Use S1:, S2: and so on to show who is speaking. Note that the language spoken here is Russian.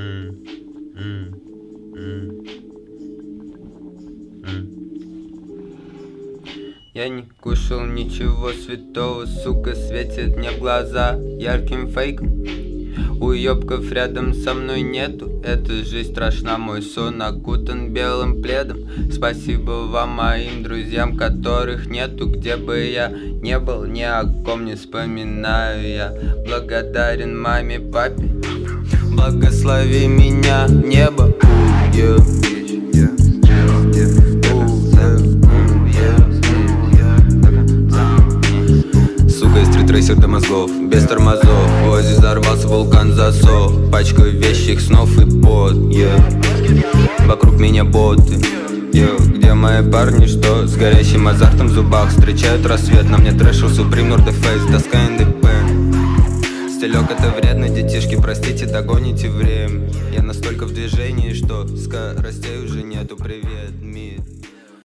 S1: Я не кушал ничего святого, сука, светит мне в глаза ярким фейком. Уёбков рядом со мной нету, эта жизнь страшна, мой сон окутан белым пледом. Спасибо вам, моим друзьям, которых нету. Где бы я не был, ни о ком не вспоминаю я. Благодарен маме, папе, благослови меня, небо. Трейсер до мозгов, без тормозов. В Ози взорвался вулкан, засох. Пачка вещих снов и пот, Вокруг меня боты, Где мои парни, что с горящим азартом в зубах встречают рассвет. На мне трэшил Supreme, North Face, доска НДП. Стилек это вредно, детишки, простите, догоните время. Я настолько в движении, что скоростей уже нету. Привет, мир.